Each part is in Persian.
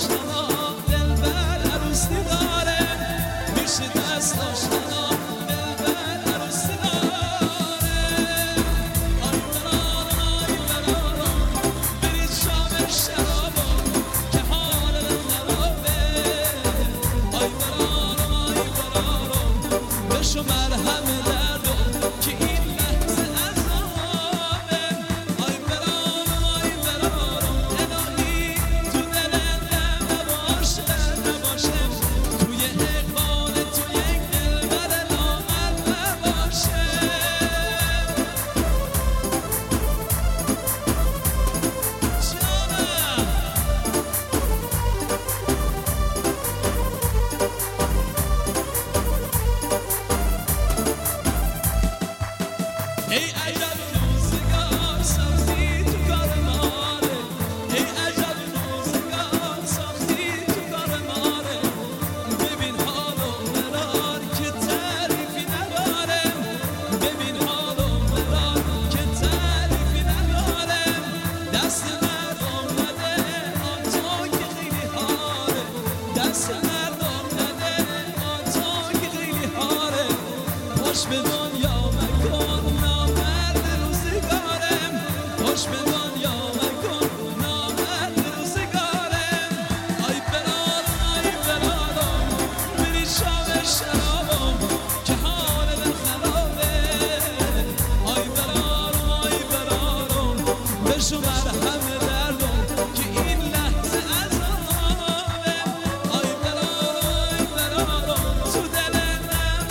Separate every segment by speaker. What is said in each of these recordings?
Speaker 1: آشنا دلبر عروسی داره میشه دست آشنا دلبر عروسی داره آی برارم برید شام شرابا که حال دل خرابه آی برارم بشو مرهم دردم که این لحظه عذابه آی برارم الهی تو دلم نباشه توی اقبال تو یک دلبر نامرد نباشه جانم ای عجب روزگار ساختی تو کار ماره ای عجب روزگار ساختی تو کار ماره ببین حالو مرار که تعریفی نداره ببین حالو مرار که تعریفی نداره دست مردم نده آن تو که خیلی هاره دست مردم نده آن تو که خیلی هاره خوش به دنیا مکن نامرد روزگارم خوش به دنیا مکن نامرد روزگارم آی برارم بری شام شرابم که حال دل خرابه آی برارم بشو مرهم دردم که این لحظه عذابه آی برارم تو دلم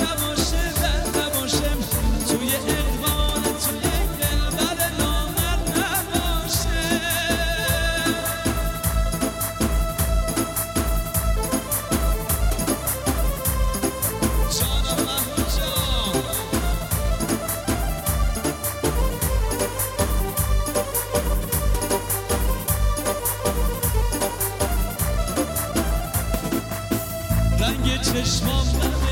Speaker 1: نباشه توی اقبال تو یک دلبر نامرد نباشه جانم محمود جان رنگ چشمام